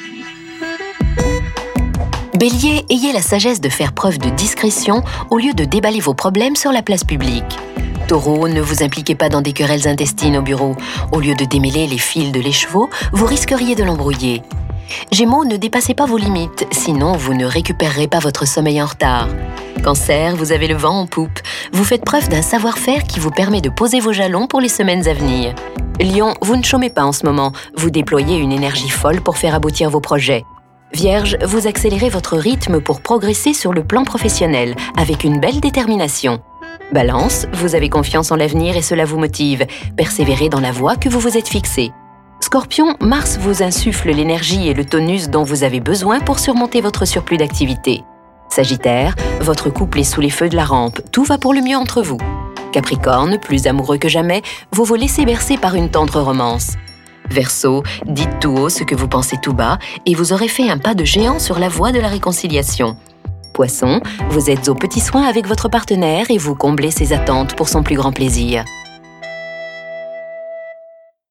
Bélier, ayez la sagesse de faire preuve de discrétion au lieu de déballer vos problèmes sur la place publique. Taureau, ne vous impliquez pas dans des querelles intestines au bureau. Au lieu de démêler les fils de l'écheveau, vous risqueriez de l'embrouiller. Gémeaux, ne dépassez pas vos limites, sinon vous ne récupérerez pas votre sommeil en retard. Cancer, vous avez le vent en poupe. Vous faites preuve d'un savoir-faire qui vous permet de poser vos jalons pour les semaines à venir. Lion, vous ne chômez pas en ce moment. Vous déployez une énergie folle pour faire aboutir vos projets. Vierge, vous accélérez votre rythme pour progresser sur le plan professionnel, avec une belle détermination. Balance, vous avez confiance en l'avenir et cela vous motive. Persévérez dans la voie que vous vous êtes fixée. Scorpion, Mars vous insuffle l'énergie et le tonus dont vous avez besoin pour surmonter votre surplus d'activité. Sagittaire, votre couple est sous les feux de la rampe, tout va pour le mieux entre vous. Capricorne, plus amoureux que jamais, vous vous laissez bercer par une tendre romance. Verseau, dites tout haut ce que vous pensez tout bas et vous aurez fait un pas de géant sur la voie de la réconciliation. Poisson, vous êtes aux petits soins avec votre partenaire et vous comblez ses attentes pour son plus grand plaisir.